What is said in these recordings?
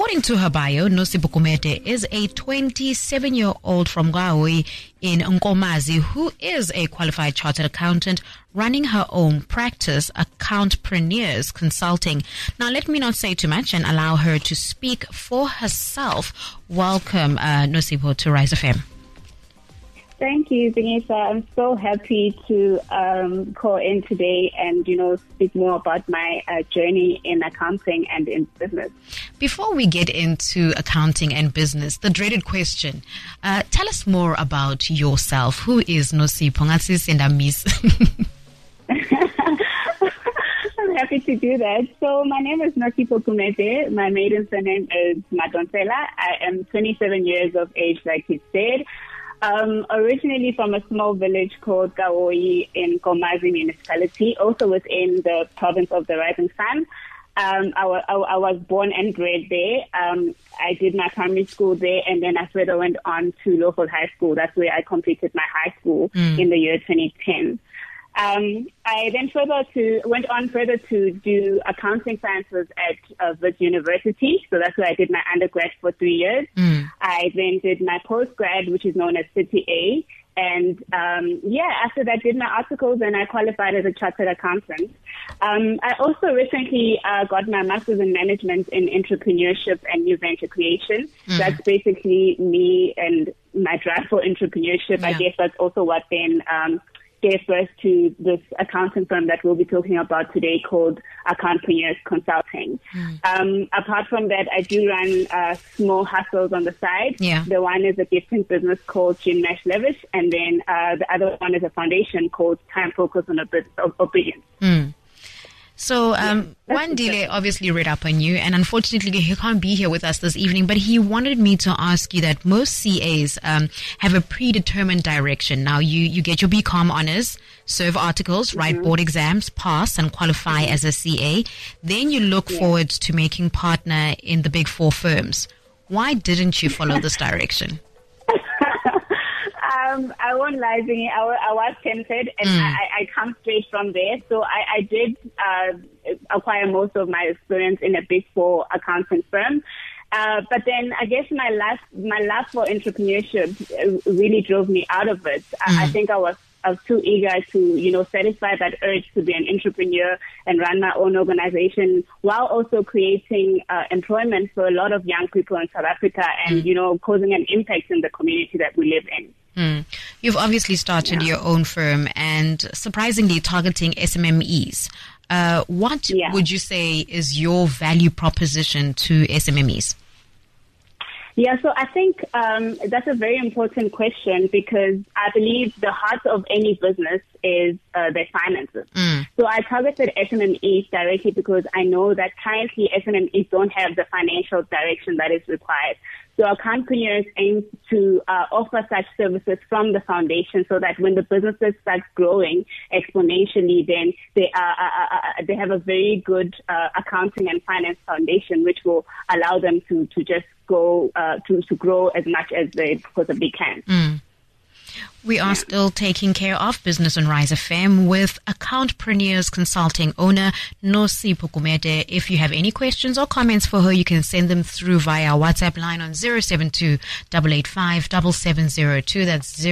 According to her bio, Nosipho Gumede is a 27-year-old from Gaoi in Nkomazi who is a qualified chartered accountant running her own practice, Accountpreneurs Consulting. Now, let me not say too much and allow her to speak for herself. Welcome, Nosipho, to Rise FM. Thank you, Vanessa. I'm so happy to call in today and, speak more about my journey in accounting and in business. Before we get into accounting and business, the dreaded question, tell us more about yourself. Who is Nosipho? I'm happy to do that. So my name is Nosipho Gumede. My maiden surname is Madonsela. I am 27 years of age, like you said. Originally from a small village called Gaoi in Nkomazi municipality, also within the province of the Rising Sun. I was born and bred there. I did my primary school there, and then I further went on to Lowville High School. That's where I completed my high school in the year 2010. I then went on further to do accounting sciences at Wits University. So that's where I did my undergrad for 3 years. I then did my postgrad, which is known as City A. And, after that, did my articles and I qualified as a chartered accountant. I also recently got my master's in management in entrepreneurship and new venture creation. That's basically me and my drive for entrepreneurship. Yeah. I guess that's also what then gave birth to this accounting firm that we'll be talking about today called Accountpreneurs Consulting. Apart from that, I do run small hustles on the side. Yeah. The one is a gifting business called Gin Mash Levish, and then the other one is a foundation called Time Focus on Obedience. So, Wandile obviously read up on you, and unfortunately he can't be here with us this evening, but he wanted me to ask you that most CAs have a predetermined direction. Now, you get your BCom honors, serve articles, write board exams, pass and qualify as a CA. Then you look forward to making partner in the big four firms. Why didn't you follow this direction? I won't lie, Zingy. I was tempted, and I come straight from there. So I did acquire most of my experience in a big four accounting firm. But then I guess my love for entrepreneurship really drove me out of it. I think I was too eager to, satisfy that urge to be an entrepreneur and run my own organization while also creating employment for a lot of young people in South Africa and, causing an impact in the community that we live in. You've obviously started your own firm and surprisingly targeting SMMEs. What would you say is your value proposition to SMMEs? Yeah, so I think that's a very important question because I believe the heart of any business is their finances. So I targeted SMMEs directly because I know that currently SMMEs don't have the financial direction that is required. So Accountpreneurs aim to offer such services from the foundation so that when the businesses start growing exponentially, then they have a very good accounting and finance foundation, which will allow them to just go to grow as much as they possibly can. We are still taking care of business on Rise FM with Accountpreneurs Consulting owner Nosipho Gumede. If you have any questions or comments for her, you can send them through via our WhatsApp line on 072-885-7702. That's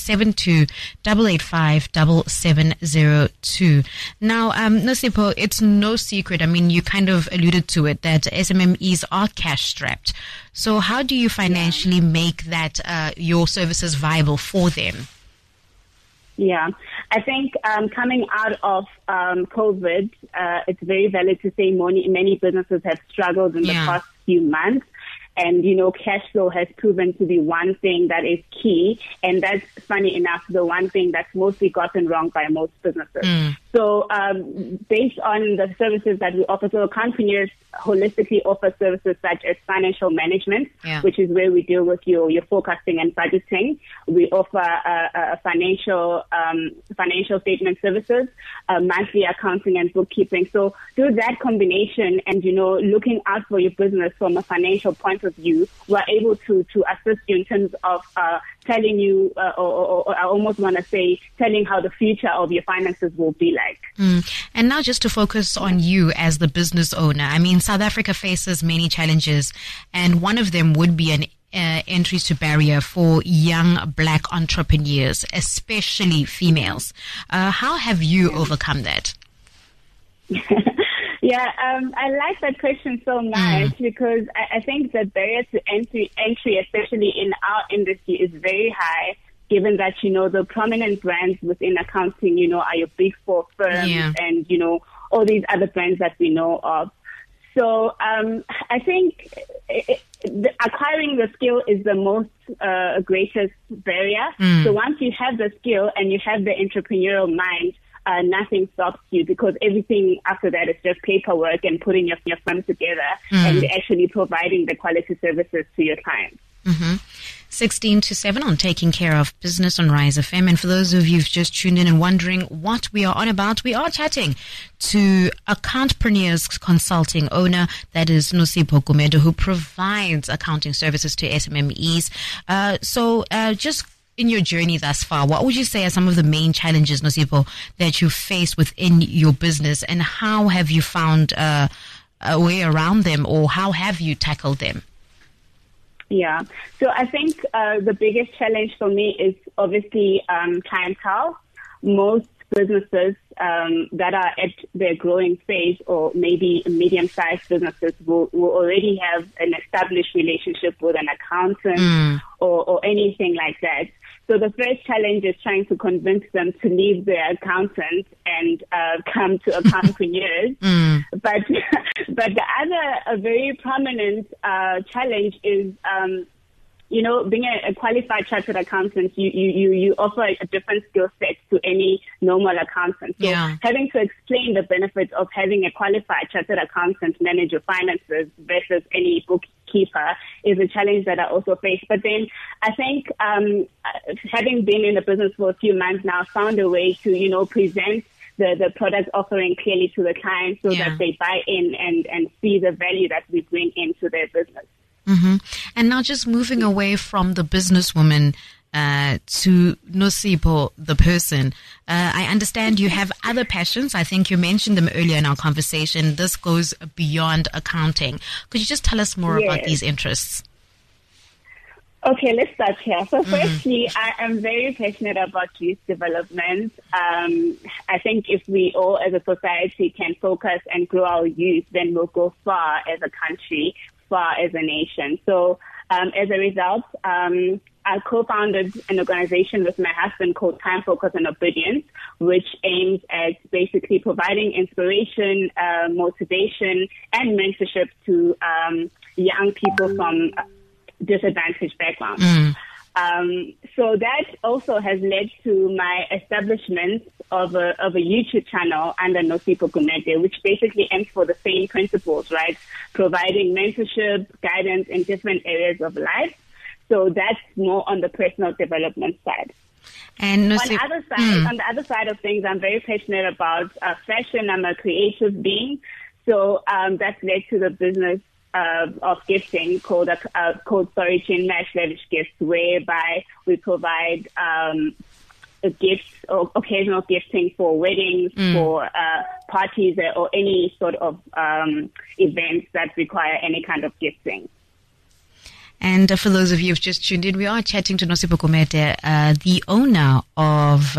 072-885-7702. Now, Nosipho, it's no secret. I mean, you kind of alluded to it that SMMEs are cash strapped. So how do you financially make that your services viable for them? Yeah, I think coming out of COVID, it's very valid to say many businesses have struggled in the past few months. And, cash flow has proven to be one thing that is key. And that's, funny enough, the one thing that's mostly gotten wrong by most businesses. So based on the services that we offer, so Accountpreneurs holistically offer services such as financial management, which is where we deal with your forecasting and budgeting. We offer financial statement services, monthly accounting and bookkeeping. So through that combination and, looking out for your business from a financial point of view, we're able to assist you in terms of telling you, or I almost want to say, telling how the future of your finances will be like. And now just to focus on you as the business owner. I mean, South Africa faces many challenges, and one of them would be an entry to barrier for young black entrepreneurs, especially females. How have you overcome that? Yeah, I like that question so much because I think the barrier to entry, especially in our industry, is very high, given that, the prominent brands within accounting, are your big four firms and, all these other brands that we know of. So I think acquiring the skill is the most greatest barrier. So once you have the skill and you have the entrepreneurial mind, nothing stops you, because everything after that is just paperwork and putting your firm together and actually providing the quality services to your clients. 16 to 7 on Taking Care of Business on Rise FM. And for those of you who've just tuned in and wondering what we are on about, we are chatting to Accountpreneurs Consulting owner, that is Nosipho Gumede, who provides accounting services to SMMEs. So just in your journey thus far, what would you say are some of the main challenges, Nosipho, that you face within your business, and how have you found a way around them, or how have you tackled them? Yeah, so I think the biggest challenge for me is obviously clientele. Most businesses that are at their growing phase, or maybe medium-sized businesses, will already have an established relationship with an accountant or anything like that. So the first challenge is trying to convince them to leave their accountant and come to Accountpreneurs. But the other very prominent challenge is, being a qualified chartered accountant, you offer a different skill set to any normal accountant. So having to explain the benefits of having a qualified chartered accountant manage your finances versus any bookkeeper is a challenge that I also face. But then I think having been in the business for a few months now, found a way to, present the product offering clearly to the client so that they buy in and see the value that we bring into their business. And now just moving away from the businesswoman to Nosipho, the person. I understand you have other passions. I think you mentioned them earlier in our conversation. This goes beyond accounting. Could you just tell us more about these interests? Okay, let's start here. So firstly, I am very passionate about youth development. I think if we all as a society can focus and grow our youth, then we'll go far as a country, far as a nation. So as a result, I co-founded an organization with my husband called Time, Focus and Obedience, which aims at basically providing inspiration, motivation, and mentorship to young people from disadvantaged backgrounds. So that also has led to my establishment of a YouTube channel under Nosipho Gumede, which basically aims for the same principles, right? Providing mentorship, guidance in different areas of life. So that's more on the personal development side. And on the other side of things, I'm very passionate about fashion. I'm a creative being. So that's led to the business of gifting called Story Chain Match Lavish Gifts, whereby we provide gifts or occasional gifting for weddings, for parties, or any sort of events that require any kind of gifting. And for those of you who've just tuned in, we are chatting to Nosipho Gumede, the owner of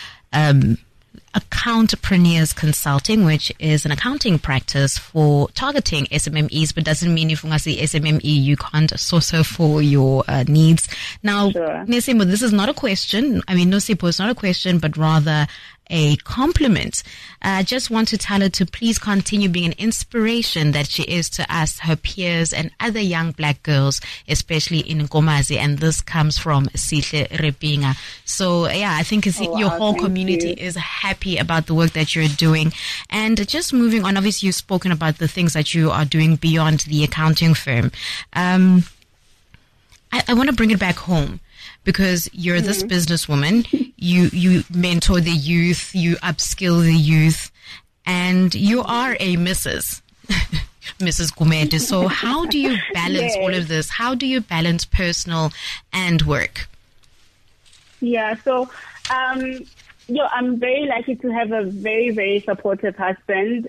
Accountpreneurs Consulting, which is an accounting practice for targeting SMMEs, but doesn't mean if you see SMME, you can't source her for your needs. Now, Nosipho, this is not a question. I mean, Nosipho, it's not a question, but rather a compliment. I just want to tell her to please continue being an inspiration that she is to us, her peers, and other young black girls, especially in Nkomazi. And this comes from Sihle Repinga. So, yeah, I think your whole community is happy about the work that you're doing. And just moving on, obviously, you've spoken about the things that you are doing beyond the accounting firm. I want to bring it back home, because you're this businesswoman, you mentor the youth, you upskill the youth, and you are a Mrs. Gumede. So how do you balance all of this? How do you balance personal and work? Yeah, so I'm very lucky to have a very, very supportive husband.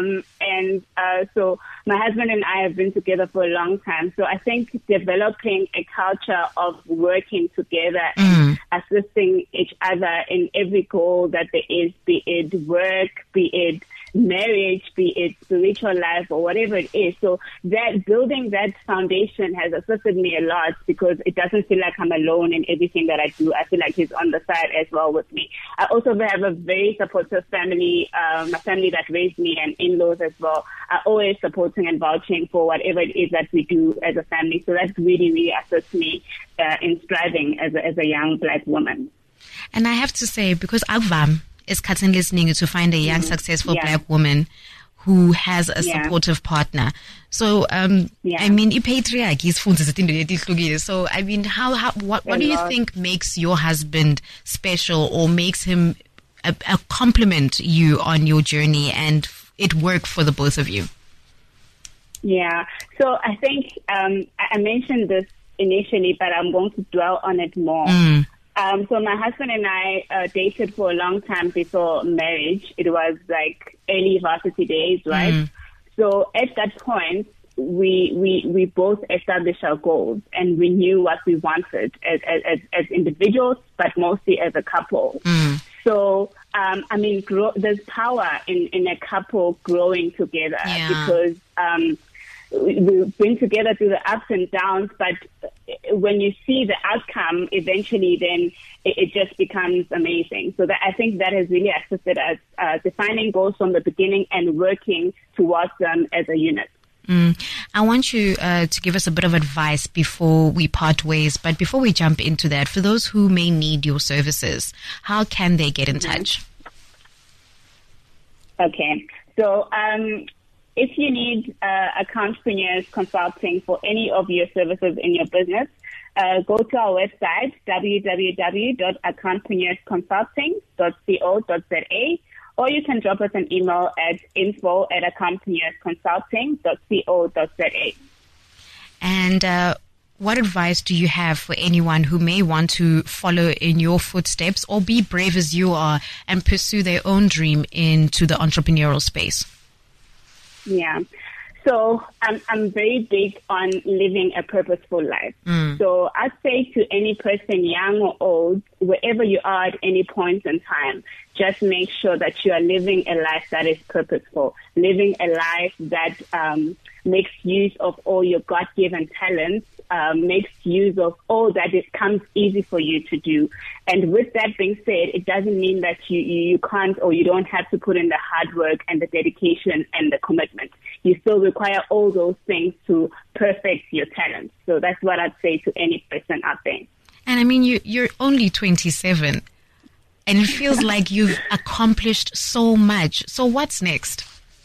So my husband and I have been together for a long time. So I think developing a culture of working together and assisting each other in every goal that there is, be it work, be it marriage, be it spiritual life or whatever it is. So that building that foundation has assisted me a lot because it doesn't feel like I'm alone in everything that I do. I feel like he's on the side as well with me. I also have a very supportive family, my family that raised me and in-laws as well are always supporting and vouching for whatever it is that we do as a family. So that's really, really assists me in striving as a young Black woman. And I have to say, because Avam is cutting listening to find a young, successful Black woman who has a supportive partner. So, I mean, patriarchy is so, I mean, what do you think makes your husband special or makes him a compliment you on your journey and it work for the both of you? Yeah. So I think, I mentioned this initially, but I'm going to dwell on it more. So my husband and I dated for a long time before marriage. It was like early varsity days, right? So at that point, we both established our goals and we knew what we wanted as individuals, but mostly as a couple. So, I mean, there's power in a couple growing together because we've been together through the ups and downs, but when you see the outcome, eventually then it just becomes amazing. So that I think that has really assisted us defining goals from the beginning and working towards them as a unit. I want you to give us a bit of advice before we part ways, but before we jump into that, for those who may need your services, how can they get in touch? Okay, so if you need Accountpreneurs Consulting for any of your services in your business, go to our website, www.accountpreneursconsulting.co.za, or you can drop us an email at info@accountpreneursconsulting.co.za. And what advice do you have for anyone who may want to follow in your footsteps or be brave as you are and pursue their own dream into the entrepreneurial space? Yeah. So I'm very big on living a purposeful life. So I'd say to any person, young or old, wherever you are at any point in time, just make sure that you are living a life that is purposeful, living a life that makes use of all your God-given talents, makes use of all that it comes easy for you to do. And with that being said, it doesn't mean that you can't or you don't have to put in the hard work and the dedication and the commitment. You still require all those things to perfect your talents. So that's what I'd say to any person out there. And I mean, you're only 27 and it feels like you've accomplished so much. So what's next?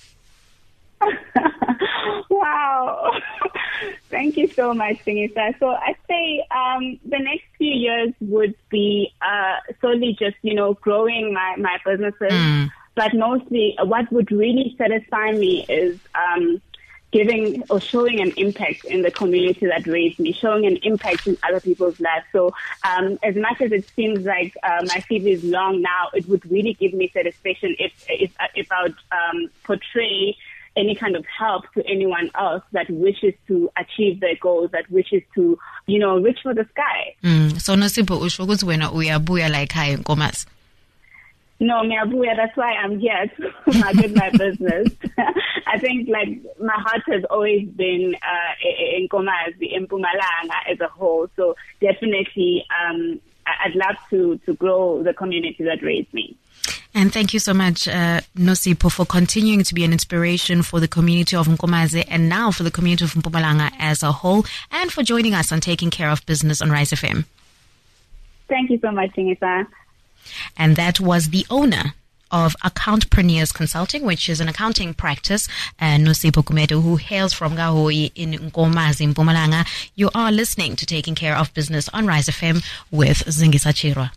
Wow. Thank you so much, Singisa. So I'd say the next few years would be solely just, growing my businesses. But mostly what would really satisfy me is giving or showing an impact in the community that raised me, showing an impact in other people's lives. So as much as it seems like my CV is long now, it would really give me satisfaction if I would portray any kind of help to anyone else that wishes to achieve their goals, that wishes to, reach for the sky. So Nosipho usho ukuthi wena uyabuya la ekhaya eNkomazi. No, Miabuya, that's why I'm here to market my business. I think my heart has always been in Nkomazi, in Mpumalanga as a whole. So definitely I'd love to grow the community that raised me. And thank you so much, Nosipho, for continuing to be an inspiration for the community of Nkomazi and now for the community of Mpumalanga as a whole, and for joining us on Taking Care of Business on Rise FM. Thank you so much, Singisa. And that was the owner of Accountpreneurs Consulting, which is an accounting practice, Nosipho Kumeto, who hails from Gahoyi in Nkomazi, Mpumalanga. You are listening to Taking Care of Business on Rise FM with Zingisa Chirwa.